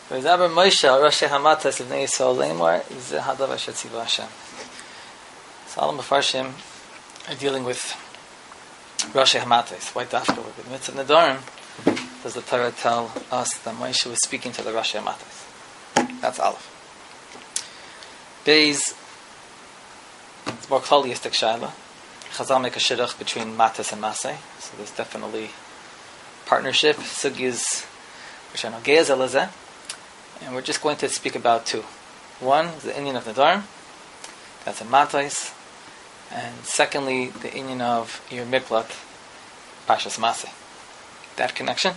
V'zaber Moshe al Roshei Hamatos Livnei Yisrael Leimor Zeh Hadavar Asher Tziva Hashem. So all the Mefarshim are dealing with Roshei Hamatos. Why dafka? With the mitzvah Nedarim does the Torah tell us that Moshe was speaking to the Roshei Hamatos? That's Aleph. Beis, it's more holistic shaila. Chazal make a shidduch between Matas and Masay, so there's definitely partnership. Sugis which are Nogeyaz Elazeh, and we're just going to speak about two. One is the inyan of Nedarim, that's a Matais, and secondly the inyan of your Miklat, Pashas Masay. That connection.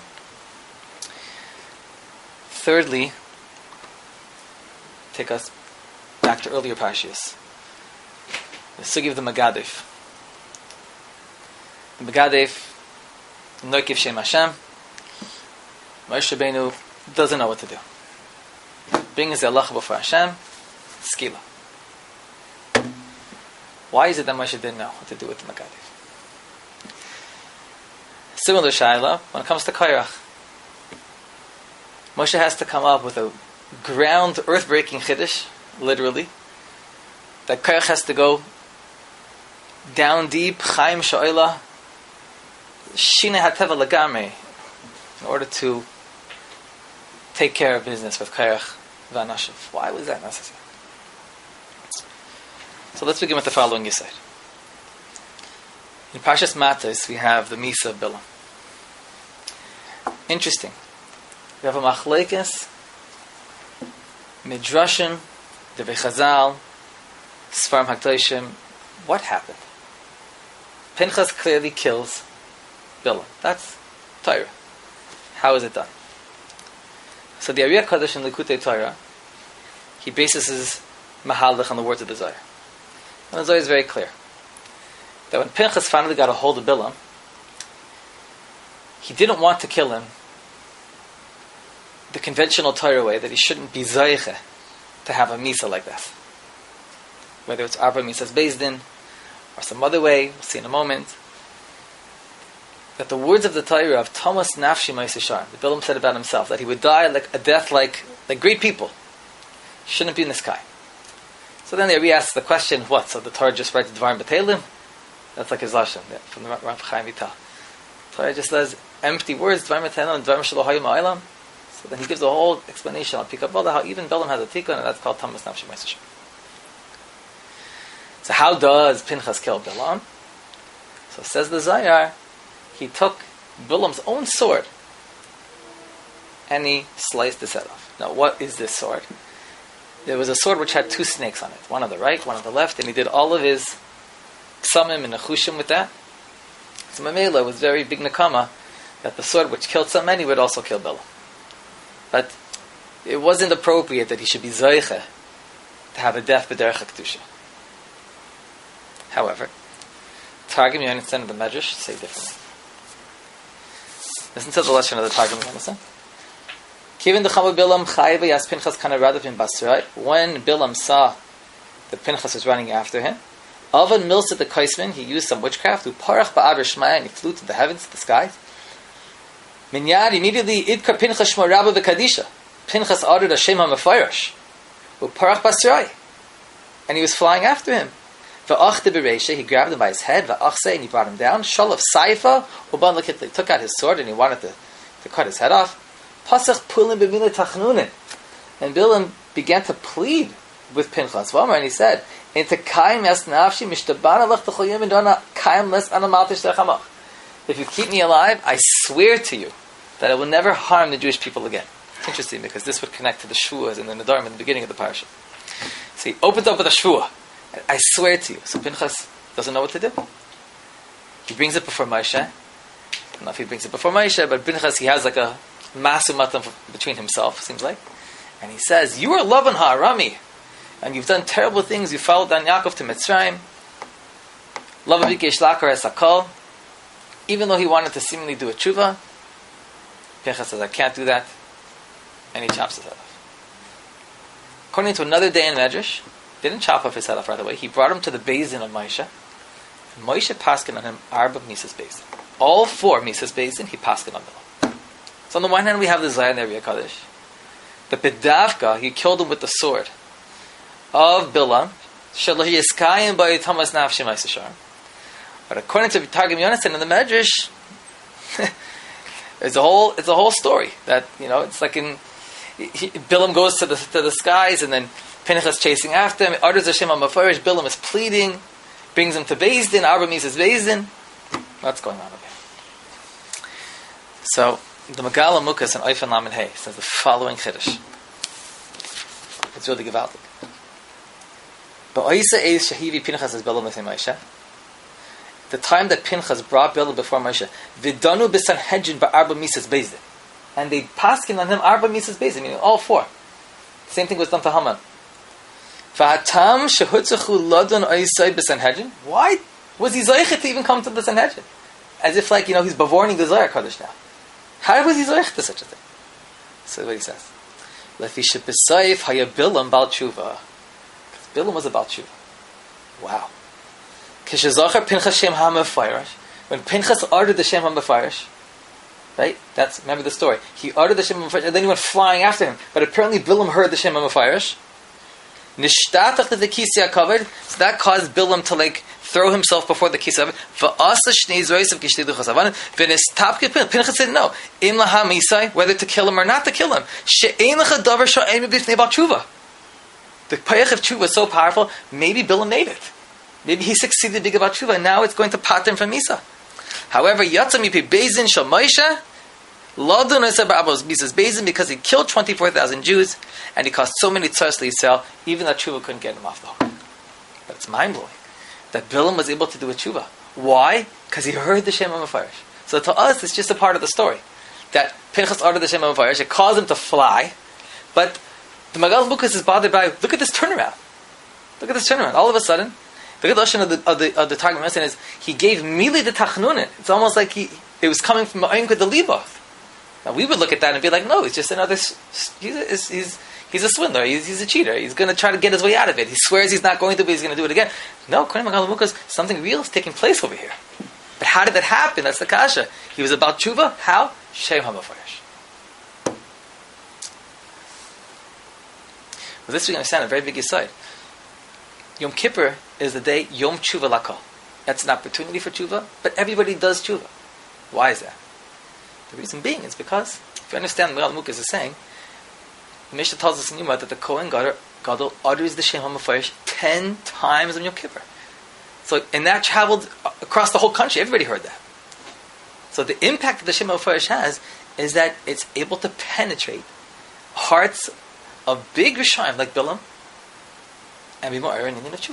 Thirdly, take us back to earlier Parshas. The Sugi of the Megadef. The Megadef, Noikiv Shem Hashem, Moshe Rabbeinu doesn't know what to do. Being as Allah before Hashem, skila. Why is it that Moshe didn't know what to do with the Megadef? Similar shaila when it comes to Kairach. Moshe has to come up with a ground, earth-breaking chiddush, literally. That Kairach has to go down deep, Chaim Sha'ila, Shine HaTeva Lagamre, in order to take care of business with Kairach V'Anashiv. Why was that necessary? So let's begin with the following Yisod. In Parshas Matos, we have the Misa of Bilam. Interesting. We have a Machlekes, Midrashim, Devei Chazal, Sfarim HaKdoshim. What happened? Pinchas clearly kills Bilam. That's Torah. How is it done? So the Ariya Kadosh in Likutei Torah, he bases his Mahalach on the words of the Zohar. And the Zohar is very clear that when Pinchas finally got a hold of Bilam, he didn't want to kill him the conventional Torah way, that he shouldn't be Zayche to have a Misa like that. Whether it's Arba Misas Beis Din or some other way, we'll see in a moment. That the words of the Torah of Thomas Nafshi Ma'aseh, the Bilam said about himself, that he would die like a death like great people. He shouldn't be in the sky. So then they asks the question, what? So the Torah just writes Dvarim B'Teilim? That's like his Lashon, from the Rav Chaim Vital. Torah just says empty words, Dvarim B'Teilim, and Dvarim Shelo Hayu Ma'olam. So then he gives a whole explanation on Pikavoda, how even Bilam has a tikkun, and that's called Thomas Nafshi Ma'aseh. So how does Pinchas kill Bilam? So says the Zayar, he took Bilam's own sword and he sliced his head off. Now, what is this sword? There was a sword which had two snakes on it, one on the right, one on the left, and he did all of his ksamim and nechushim with that. So Mamela was very big nakama that the sword which killed so many would also kill Bilam. But it wasn't appropriate that he should be Zayche to have a death b'derech HaKdusha. However, Targum Yonasan of the Medrash say differently. Listen to the lesson of the Targum Yonasan. Kivin dechamu Bilam chayiv yas Pinchas kana radav in Basrai. When Bilam saw that Pinchas was running after him, Avan milsed the kaisman, he used some witchcraft, who parach ba'ad Shmaya, and he flew to the heavens, to the skies. Minyad immediately idkar Pinchas shmo rabba v'kadisha. Pinchas ordered a shem ha'mefayrash, who parach Basrai, and he was flying after him. V'achta b'reisha, he grabbed him by his head, v'achse, and he brought him down. Shalav saifa, uban l'kitli, he took out his sword and he wanted to cut his head off. Pasach pulim b'mila tachnunin, and Bilam began to plead with Pinchas. And he said, "Into kaim yas nafshi mishtabana lech t'chol yom dona kaim les anamatish techamach." If you keep me alive, I swear to you that I will never harm the Jewish people again. It's interesting because this would connect to the shvuas and the nedarim in the beginning of the parasha. So he opens up with a shvua. I swear to you. So Pinchas doesn't know what to do. He brings it before Moshe. I don't know if he brings it before Moshe, but Pinchas, he has like a massive matam between himself, seems like. And he says, "You are Lavan ha'arami, and you've done terrible things. You followed down Yaakov to Mitzrayim. Lavan bikesh lakar es hakol." Even though he wanted to seemingly do a tshuva, Pinchas says, "I can't do that," and he chops his head off. According to another day in Medrash, didn't chop off his head off right away. He brought him to the Beis Din of Moshe. Moshe paskin on him Arba Misas Beis Din. All four Misas Beis Din, he paskin on them. So on the one hand, we have the Zayar and the Ariya Kadosh. But B'davka, he killed him with the sword of Bilam. But according to Targum Yonasan in the Medrash, it's a whole story that, it's like Bilam goes to the skies, and then Pinchas chasing after him. Utters Hashem HaMefarish. Bilam is pleading, brings him to Beis Din. Arba Mises Beis Din. What's going on over here? So the Megala Mukas in Oifen Lamed Hey says the following chiddush. It's really gewaltig. The time that Pinchas brought Bilam before Moshe, Vidanu b'Sanhedrin ba'arba Mises Beis Din, and they paskin on him Arba Mises Beis Din, meaning all four. Same thing was done to Haman. V'hatam shehutzachu ladon oisai b'Sanhedrin. Why was he zoichet to even come to the Sanhedrin? As if he's bevorning the Zohar Kodesh now. How was he zoichet to such a thing? So what he says. Lefi sheb'sayif haya Bilam bal tshuva. Bilam was about tshuva. Wow. Kishazachar Pinchas Shem HaMefarish. When Pinchas uttered the Shem HaMefarish, right? Remember the story. He uttered the Shem HaMefarish, and then he went flying after him. But apparently Bilam heard the Shem HaMefarish. Nishtatach the kisya covered. So that caused Bilam to throw himself before the kisya. V'asa shnei zoyis of kishtidu chasavan. V'nistapke Pinchas said no. Im laha misai, whether to kill him or not to kill him. She'ein lecha davar sha'ein b'fnei bal tshuva. The payach of tshuva was so powerful, maybe Bilam made it. Maybe he succeeded big about tshuva, and now it's going to pat him from Misa. However, Yatza mipi Beis Din shel Moshe, Ladun Esa ba'abos Mises Beis Din, because he killed 24,000 Jews, and he caused so many tzaras l'Yisrael, even that tshuva couldn't get him off the hook. But it's mind-blowing that Bilam was able to do a tshuva. Why? Because he heard the Shem HaMefarish. So to us, it's just a part of the story. That Pinchas uttered the Shem HaMefarish, it caused him to fly, but the Magal Mukas is bothered by, look at this turnaround. Look at this turnaround. All of a sudden, look at the Lashon of the Targum Yonasan is, he gave Mili the Tachnunin. It's almost like it was coming from Ma'ayim the Libah. Now we would look at that and be like, no, it's just another, he's a swindler, he's a cheater, he's going to try to get his way out of it. He swears he's not going to, but he's going to do it again. No, according to Magal Mukas, something real is taking place over here. But how did that happen? That's the kasha. He was about tshuva. How? Shem HaMefarish. With this we understand a very big aside. Yom Kippur is the day Yom Tshuva Lakal. That's an opportunity for tshuva, but everybody does tshuva. Why is that? The reason being is because, if you understand what Mukas is saying, the Mishnah tells us in Yuma that the Kohen Gadol utters the Shem HaMefarish 10 times on Yom Kippur. So, and that traveled across the whole country. Everybody heard that. So the impact that the Shem HaMefarish has is that it's able to penetrate hearts of big Rishayim like Bilam and be more in the name of tshuva.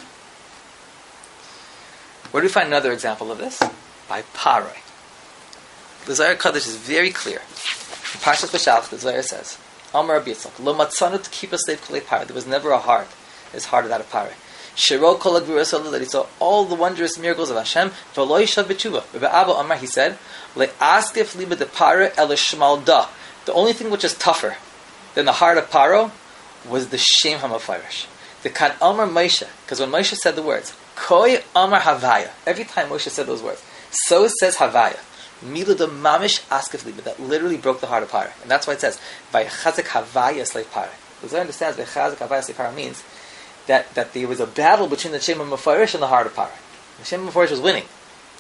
Where do we find another example of this? By Paroi. The Zohar Kodesh is very clear. In Parshas Beshalach, the Zohar says, Amar Rabbi Yitzchak, Lo matzanu to keep a slave kolei Paroi. There was never a heart as hard as that of Paroi. Shiro kol ha'gvuras that he saw all the wondrous miracles of Hashem. V'lo yishav b'tshuva. Rabbi Abba Amar, he said, Le'askef liba de Paroi el shmalda. The only thing which is tougher than the heart of Paro was the Shem HaMefarish. The Kan Amar Moshe, because when Moshe said the words, Koi Amar Havaya, every time Moshe said those words, so says Havaya. Mila de Mamish Askef Liba, that literally broke the heart of Paro. And that's why it says, Vayechazik Havaya Slave Paro. Because I understand Vayechazik Havaya Slave Paro means that there was a battle between the Shem HaMefarish and the heart of Paro. The Shem HaMefarish was winning.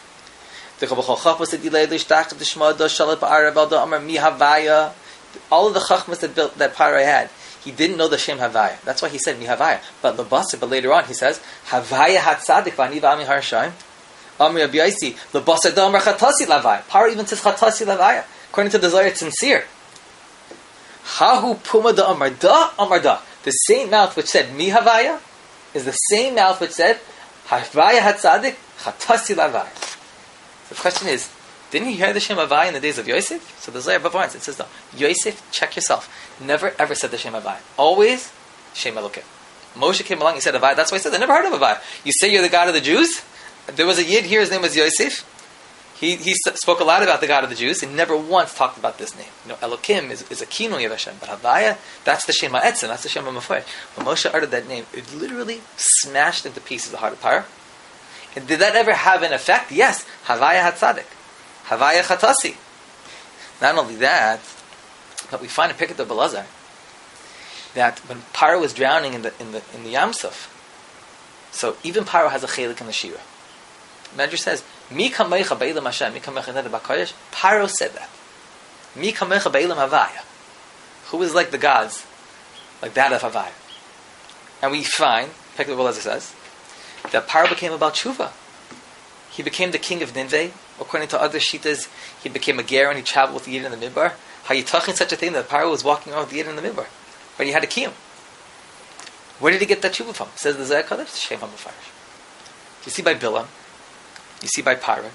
All of the chachmas that Paro had, he didn't know the Shem Havaya. That's why he said Mihavaya. But later on he says, Havaya Hatzadik Vani Vami Harshayim. Amri Abiyaisi, Labasa Damar Chatasi Lavaya. Paro even says Chatasi Lavaya. According to the Zohar, it's sincere. Hahu Puma da Amar Da Amar Da. The same mouth which said Mihavaya is the same mouth which said Havaya Hatzadik Chatasi Lavaya. The question is, didn't he hear the Shem Havaya in the days of Yosef? So the Zohar Bavarians, it says no. Yosef, check yourself. Never ever said the Shem Havaya. Always Shem Elokim. Moshe came along, he said Havaya. That's why he said, I never heard of Havaya. You say you're the God of the Jews? There was a Yid here, his name was Yosef. He spoke a lot about the God of the Jews. He never once talked about this name. Elokim is a kinui of Hashem. But Havaya, that's the Shem HaEtzem, that's the Shem HaMefarish. When Moshe uttered that name, it literally smashed into pieces the heart of Paro. And did that ever have an effect? Yes. Havaya Hatzadik. Havaya Chatasi. Not only that, but we find in Pirkei Belazar that when Paro was drowning in the Yam Suf, so even Paro has a chelik in the Shira. Medrash says, Mi kamecha be'ilam Hashem, mi kamecha neder b'kodesh. Paro said that. Mi kamecha be'ilam Havaya. Who is like the gods, like that of Havaya. And we find, Pekah as it says, that Paro became about tshuva. He became the king of Nineveh. According to other shitas, he became a ger and he traveled with the Yid in the Midbar. How you talking such a thing that Paro was walking around with the Yid in the Midbar? But he had a kiyum. Where did he get that tshuva from? Says the Zohar Kodesh, Shem HaMefarish. You see by Bilam, you see by Paro.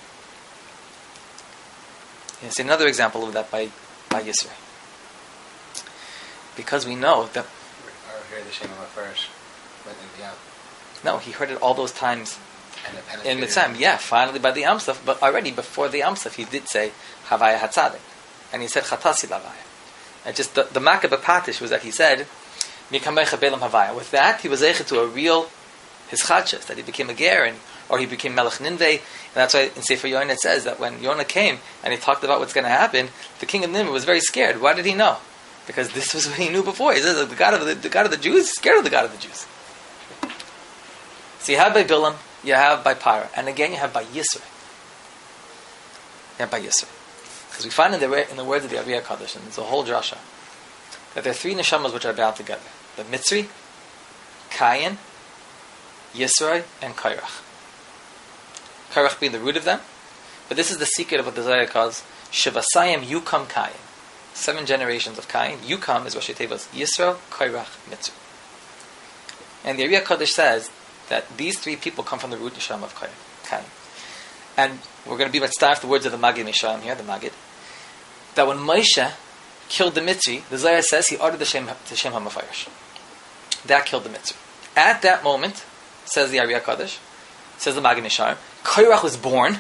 You see another example of that by Yisro. Because we know that Paro heard the Shem HaMefarish, but no, he heard it all those times in Mitzrayim. Yeah, finally by the Yam Suf, but already before the Yam Suf, he did say Havaya Hatzadik, and he said Chatasi Lavaya. And just the Makkah Patish was that he said Mikamecha Belam Havaya. With that, he was able to a real his chadshas, that he became a ger, or he became Melech Ninveh. And that's why in Sefer Yonah it says that when Yonah came and he talked about what's going to happen, the king of Nineveh was very scared. Why did he know? Because this was what he knew before. He says the God of the Jews, scared of the God of the Jews. So you have by Bilam, you have by Paro, and again you have by Yisro. You have by Yisro. Because we find in the words of the Ari HaKadosh, and it's a whole drasha, that there are three neshamas which are bound together. The Mitzri, Kayin, Yisroi, and Kairach. Kairach being the root of them. But this is the secret of what the Zohar calls Shivasayim Yukam Kayin. 7 generations of Kayin. Yukam is Rashi Tevos Yisro, Kairach, Mitzri. And the Ari HaKadosh says that these three people come from the root neshama of Kayin. And we're going to be let's start the words of the Magid Mishayim here, the Magid, that when Moshe killed the Mitzri, the Zohar says he ordered the Shem HaMefarish. That killed the Mitzri. At that moment, says the Ari HaKadosh, says the Magid Mishayim, Kairach was born,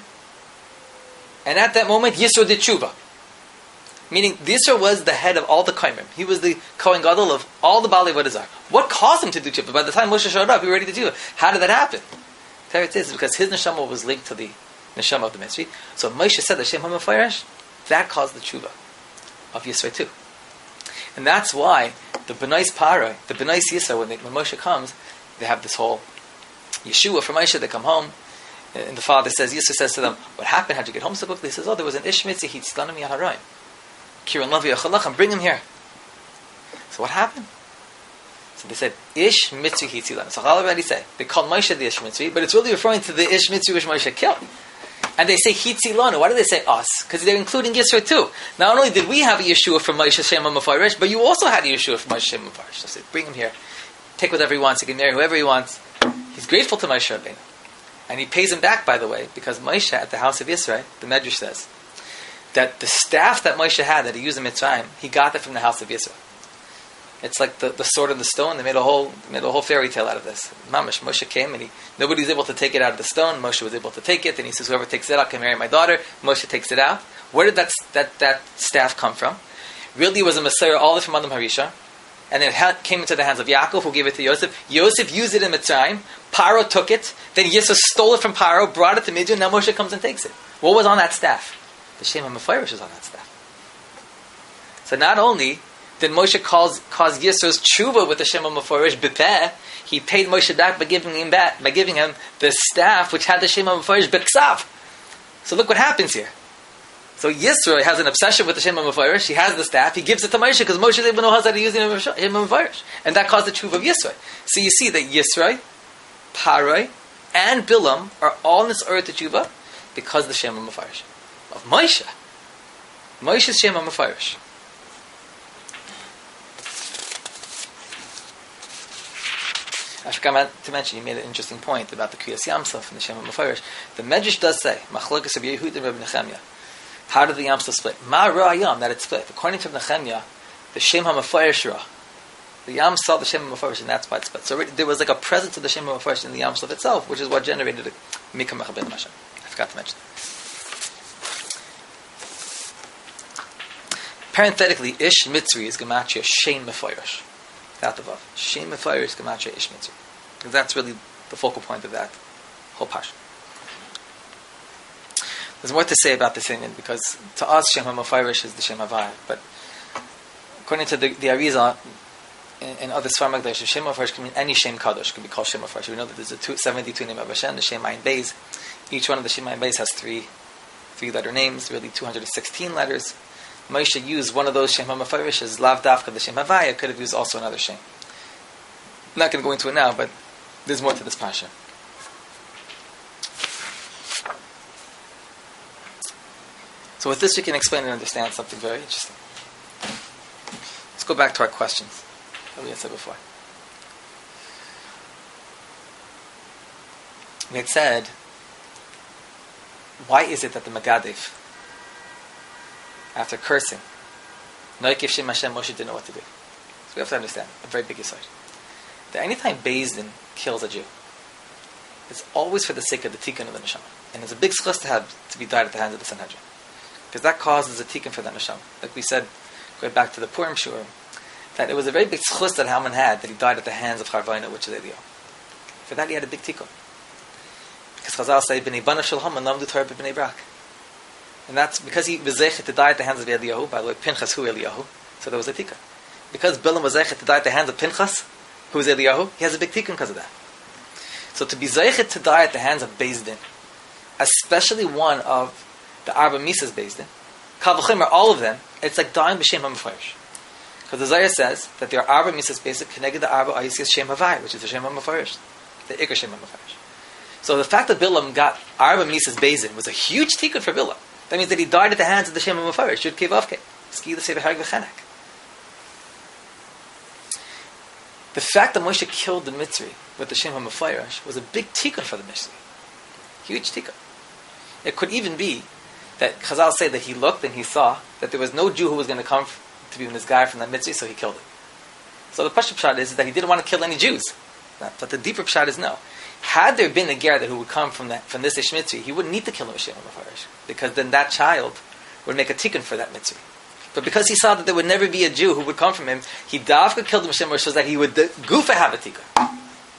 and at that moment Yisro did tshuva. Meaning, Yisro was the head of all the Kaimim. He was the Kohen Gadol of all the Baalei Avodah Zarah. What caused him to do tshuva? By the time Moshe showed up, he was ready to do it. How did that happen? It is because his neshama was linked to the neshama of the Mitzri. So Moshe said the Shem HaMefarish, that caused the tshuva of Yisro too. And that's why the B'nais Paro, the B'nais Yisro, when Moshe comes, they have this whole Yeshua from Moshe. They come home, and the father says, Yisro says to them, "What happened? How'd you get home so quickly?" He says, "Oh, there was an Ish Mitzri. He'd stunned me Yaharoim. Kiran Lavi Achalacham, bring him here." So what happened? So they said, Ish Mitzri Hitzilan. So I'll already say, they called Moshe the Ish Mitzri, but it's really referring to the Ish Mitzri which Moshe killed. And they say Hitzilanu. Why do they say us? Because they're including Yisro too. Not only did we have a Yeshua from Moshe Shem HaMefarish, but you also had a Yeshua from Moshe Shem HaMefarish. So they say, bring him here. Take whatever he wants. He can marry whoever he wants. He's grateful to Moshe Rabbeinu. And he pays him back, by the way, because Moshe at the house of Yisro, the Medrash says, that the staff that Moshe had, that he used in Mitzrayim, he got that from the house of Yisro. It's like the sword and the stone. They made a whole fairy tale out of this. Mamash, Moshe came and nobody was able to take it out of the stone. Moshe was able to take it, and he says, "Whoever takes it out can marry my daughter." Moshe takes it out. Where did that staff come from? Really, it was a Messiah, all from Adam Harisha, and it came into the hands of Yaakov, who gave it to Yosef. Yosef used it in Mitzrayim. Paro took it. Then Yisro stole it from Paro, brought it to Midian. Now Moshe comes and takes it. What was on that staff? The Shem HaMefarish was on that staff. So not only did Moshe cause Yisro's tshuva with the Shem HaMefarish b'peh, he paid Moshe back by giving him the staff which had the Shem HaMefarish b'ksav. So look what happens here. So Yisro has an obsession with the Shem HaMefarish. He has the staff. He gives it to Moshe because Moshe didn't even know how to use the Shem HaMefarish, and that caused the tshuva of Yisro. So you see that Yisro, Paroi, and Bilam are all in this earth to tshuva because of the Shem HaMefarish of Moshe. Moshe's Shem HaMefarish. I forgot to mention, you made an interesting point about the Kriyas Yamsuf and the Shem HaMefarish. The Medrash does say, Machlokas of Yehud and Reb Nechemya. How did the Yamsuf split? Ma Ra'ayam, that it split. According to Nechemya, the Shem HaMefarish Ra. The Yam saw the Shem HaMefarish, and that's why it split. So there was like a presence of the Shem HaMefarish in the Yamsuf itself, which is what generated it. Mikam Mechabed Hashem. I forgot to mention. Parenthetically, Ish Mitzri is Gematria Shem Mefarish. That above. Shem Mefarish is Gematria Ish Mitzri. That's really the focal point of that whole parsha. There's more to say about this Indian, because to us Shem HaMefarish is the Shem Havaya, but according to the Arizal, in other Sfar Magdash, Shem HaMefarish can mean any Shem Kadosh, can be called Shem HaMefarish. We know that there's 72 names of Hashem, the Shem Ayin Beis. Each one of the Shem Ayin Beis has three letter names, really 216 letters. Moshe used one of those Shem HaMefarish as Lav Dafka, the Shem Havaya, could have used also another Shem. I'm not going to go into it now, but there's more to this Pasha. So with this we can explain and understand something very interesting. Let's go back to our questions that we had said before. We had said, why is it that the Megadev, after cursing, Noikev Shem Hashem, Moshe didn't know what to do? So we have to understand a very big aside. That anytime Beis Din kills a Jew, it's always for the sake of the tikkun of the neshama. And it's a big schus to have to be died at the hands of the Sanhedrin. Because that causes a tikkun for that neshama. Like we said, going back to the Purim Shur, that it was a very big schus that Haman had, that he died at the hands of Charvaina, which is Eliyahu. For that he had a big tikkun. Because Chazal say, B'nei Bana Shel Haman lamdu Torah b'Bnei Brak. And that's because he was zeichet to die at the hands of Eliyahu. By the way, Pinchas who Eliyahu. So there was a tikkun. Because Bilam was zeichet to die at the hands of Pinchas, who is Eliyahu, he has a big tikkun because of that. So to be zeichet to die at the hands of Beis Din, especially one of the Arba Misas Beis Din, Kal V'chomer, all of them, it's like dying b'Shem HaMefarish. Because the Zohar says that there are Arba Misas Beis Din connected to Arba Ayisias Shem Havai, which is the Shem HaMefarish, the Iker Shem HaMefarish. So the fact that Bilam got Arba Misas Beis Din was a huge tikkun for Bilam. That means that he died at the hands of the Shem HaMefarish, Yud Kei Vav Kei, Ski the Sefer Harg V'Chenek. The fact that Moshe killed the Mitzri with the Shem HaMefarish was a big tikkun for the Mitzri. Huge tikkun. It could even be that Chazal say that he looked and he saw that there was no Jew who was going to come to be this guy from that Mitzri, so he killed him. So the Pashut Pshat is that he didn't want to kill any Jews. But the deeper Pshat is no. Had there been a ger that who would come from this Ish Mitzri, he wouldn't need to kill him with Shem HaMefarish, because then that child would make a tikkun for that Mitzri. But because he saw that there would never be a Jew who would come from him, he dafka killed him with Shem HaMefarish so that he would goofa have a tikkun.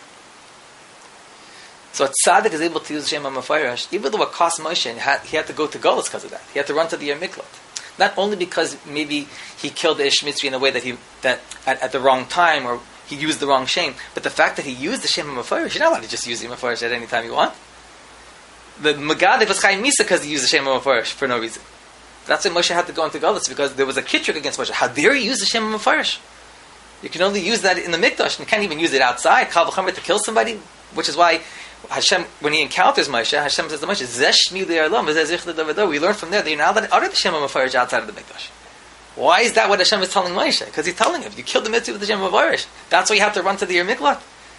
So a tzaddik is able to use Shem HaMefarish, even though it cost Moshe, and he had to go to Golos because of that. He had to run to the Yer Miklot. Not only because maybe he killed the Ish Mitzri in a way that at the wrong time, or he used the wrong Shem, but the fact that he used the Shem HaMefarish, you're not allowed to just use the HaMefarish at any time you want. The Megadev was Chaim Misa because he used the Shem HaMefarish for no reason. That's why Moshe had to go into Golos, because there was a kitruk against Moshe. How dare you use the Shem HaMefarish? You can only use that in the Mikdash, and you can't even use it outside. Kal V'chomer to kill somebody, which is why Hashem, when he encounters Moshe, Hashem says to Moshe, Zesh Shmi Le'Olam, V'zeh Zich L'Davido. We learn from there that you're not allowed to utter the Shem HaMefarish outside of the Mikdash. Why is that what Hashem is telling Moshe? Because he's telling him, you killed the mitzvah with the Shem HaMefarish. That's why you have to run to the Yer Miklat.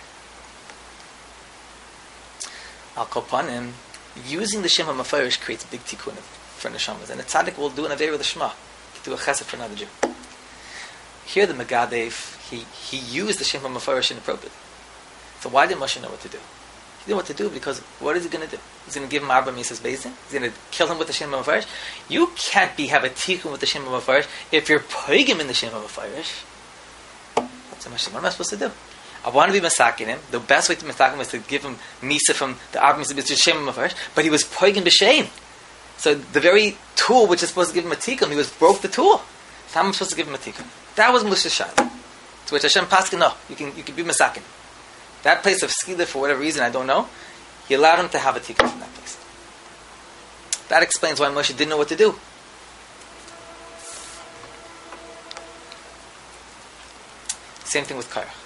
Al Kopanim, using the Shem HaMefarish creates big tikkun for neshamas, and a tzaddik will do an avera with a shema, do a chesed for another Jew. Here the Megadev, he used the Shem HaMefarish inappropriately. So why did Moshe know what to do? He knew what to do because what is he going to do? He's going to give him Arba Misas Beis Din? He's going to kill him with the Shem HaMefarish? You can't have a tikkun with the Shem HaMefarish if you're poigim in the Shem HaMefarish. That's what am I supposed to do? I want to be masakin him. The best way to masakin him is to give him Misa from the Arba Misas Beis Din, Shem HaMefarish, but he was poigim b'shem. So the very tool which is supposed to give him a tikkun, he broke the tool. So how am I supposed to give him a tikkun? That was Moshe's shayla. To which Hashem Paskin, no, you can be masakin. That place of skila, for whatever reason, I don't know, he allowed him to have a tikkun from that place. That explains why Moshe didn't know what to do. Same thing with Korach.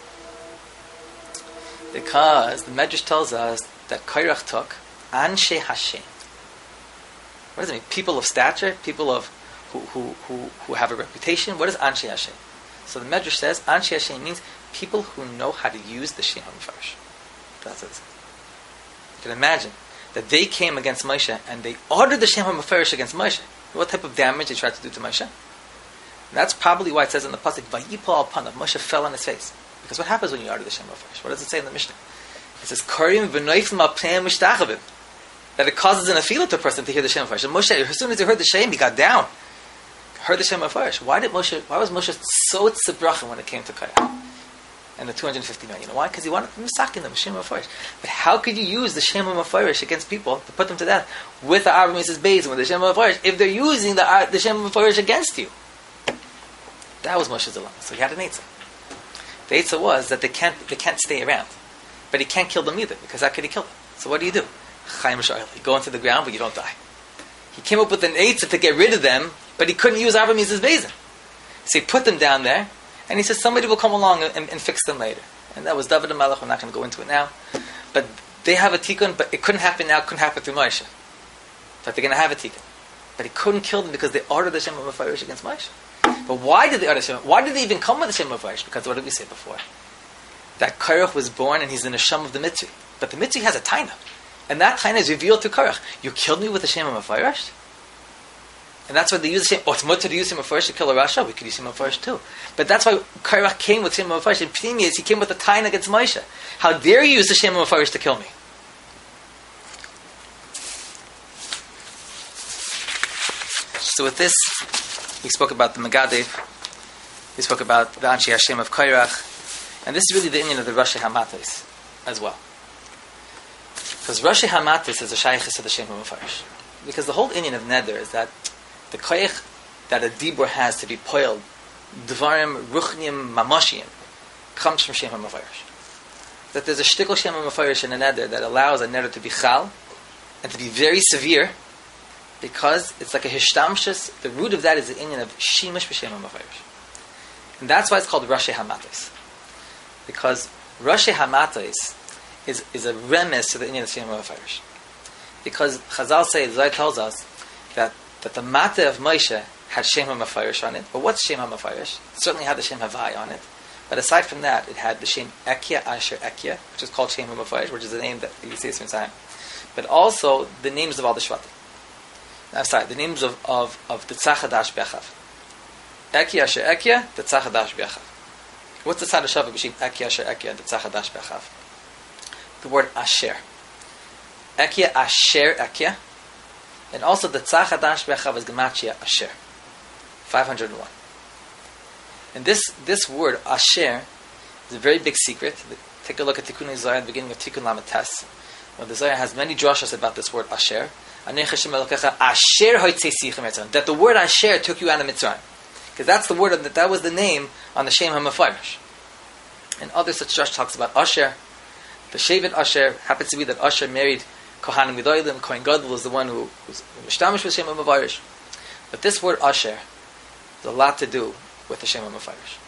Because the Medrash tells us that Korach took Anshe Hashem. What does it mean? People of stature, people of who have a reputation. What is Anshe Hashem? So the Medrash says Anshe Hashem means people who know how to use the Shem HaMefarish. That's it. You can imagine that they came against Moshe and they ordered the Shem HaMefarish against Moshe. What type of damage they tried to do to Moshe? And that's probably why it says in the pasuk, Vayipol al panav, Moshe fell on his face. Because what happens when you order the Shem HaMefarish? What does it say in the Mishnah? It says, Korim v'noifim al pneim mishtachavim. That it causes an afila to a person to hear the Shem HaMefarish. And Moshe, as soon as he heard the Shem, he got down. Heard the Shem HaMefarish. Why was Moshe so tzibrochen when it came to Korach? And the 250 million. You know why? Because he wanted to masakin them, Shem HaMefarish. But how could you use the Shem HaMefarish against people to put them to death with the Arba Misas Beis Din, with the Shem HaMefarish, if they're using the Shem HaMefarish against you? That was Moshe's dilemma. So he had an eitzah. The Eitzah was that they can't stay around. But he can't kill them either, because how could he kill them? So what do? Chaim Sha'il. You go into the ground, but you don't die. He came up with an Eitzah to get rid of them, but he couldn't use Avram Yiz's Bezin. So he put them down there, and he says somebody will come along and fix them later. And that was David and Malach. We're not going to go into it now. But they have a tikkun, but it couldn't happen now, couldn't happen through Moshe. But they're going to have a tikkun. But he couldn't kill them because they ordered the Shem HaMefarish against Moshe. But why did they order Shem? Why did they even come with the Shem HaMefarish? Because what did we say before? That Korach was born and he's in the Neshama of the Mitzri. But the Mitzri has a Taina. And that Taina is revealed through Korach. You killed me with the Shem HaMefarish? And that's why they use the Shem. Oh, it's mutter to use Shem HaMefarish to kill a Rasha. We could use Shem HaMefarish too. But that's why Korach came with Shem HaMefarish. In Pnimius, he came with the Taina against Moshe. How dare you use the Shem HaMefarish to kill me? So with this, we spoke about the Megadev. We spoke about the Anshi Hashem of Korach. And this is really the inyan of the Rashi Hamatis as well. Because Rashi Hamatis is a shaykhis to the Shem HaMefarish. Because the whole inyan of Neder is that the koyach that a dibur has to be poiled, dvarim ruchnim mamashim, comes from Shem HaMefarish. That there's a shtickle Shem HaMefarish in a Neder that allows a Neder to be chal and to be very severe, because it's like a hishtamshus. The root of that is the inyan of shimush b'Shem HaMefarish. And that's why it's called Rashi Hamatis. Because Rashi Hamatis is a remes to the inyan of Shem HaMefarish. Because Chazal says, Zohar tells us that the Mata of Moshe had Shem HaMefarish on it. But what's Shem HaMefarish? It certainly had the Shem Havai on it. But aside from that, it had the Shem Ekia Asher Ekia, which is called Shem HaMefarish, which is the name that you see from time. But also the names of all the Shvatim. The names of the Tzachadash Bechav. Ekia Asher Ekia, the Tzachadash Bechav. What's the Tzad Hashavah between Ekia Asher Ekia and the Tzachadash Bechav? The word Asher. Ekia Asher Ekia. And also the Tzachadash Bechav is Gematria Asher. 501. And this word Asher is a very big secret. Take a look at Tikkun Zohar at the beginning of Tikkun Lamed Tes. The Zohar has many drashas about this word Asher. That the word Asher took you out of Mitzrayim. Because that's the word that was the name on the Shem HaMefarish. And other such drush talks about Asher. The Shevet Asher happens to be that Asher married Kohanim Gedolim. Kohen Gadol was the one who was mishtamish with Shem HaMefarish. But this word Asher has a lot to do with the Shem HaMefarish.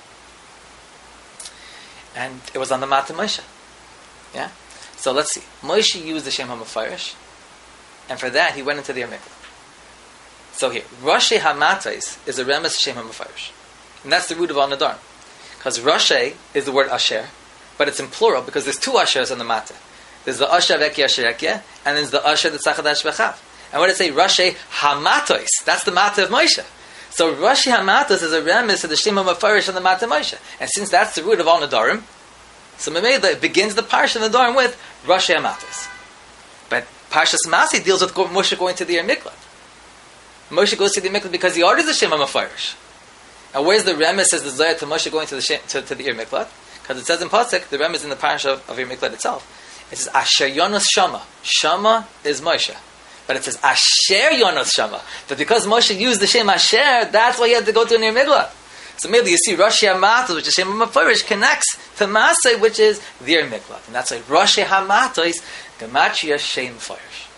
And it was on the Matan Moshe. Yeah? So let's see. Moshe used the Shem HaMefarish, and for that he went into the Mikvah. So here, Rashi Hamatais is a remes Shem HaMefarish. And that's the root of all Nadarim. Because Rashi is the word Asher, but it's in plural because there's two Ashers on the Mata. There's the Asher of Ekia Asher Ekia, and there's the Asher that's Tzachadash Bechav. And what did it say? Rashi Hamatais. That's the Mata of Moshe. So Rashi Hamatais is a remes to the Shem HaMefarish on the Mata Moshe. And since that's the root of all Nadarim, so Mamela begins the Parsha of Nadarim with Rashi Hamatais. But Parshas Masi deals with Moshe going to the Ir Miklat. Moshe goes to the Miklat because he orders the Shem HaMefarish. And where's the remes says the Zohar to Moshe going to the Ir Miklat? Because it says in Pasuk, the remes in the Parsha of Ir Miklat itself. It says Asher Yonos Shama. Shama is Moshe. But it says Asher Yonos Shama. That because Moshe used the Shem Asher, that's why he had to go to an Ir Miklat. So maybe you see Rashi Hamatos, which is Shem HaMefarish, connects to Masay, which is the Ir Miklat. And that's like Rashi Hamatos, Gematria Shem HaMefarish.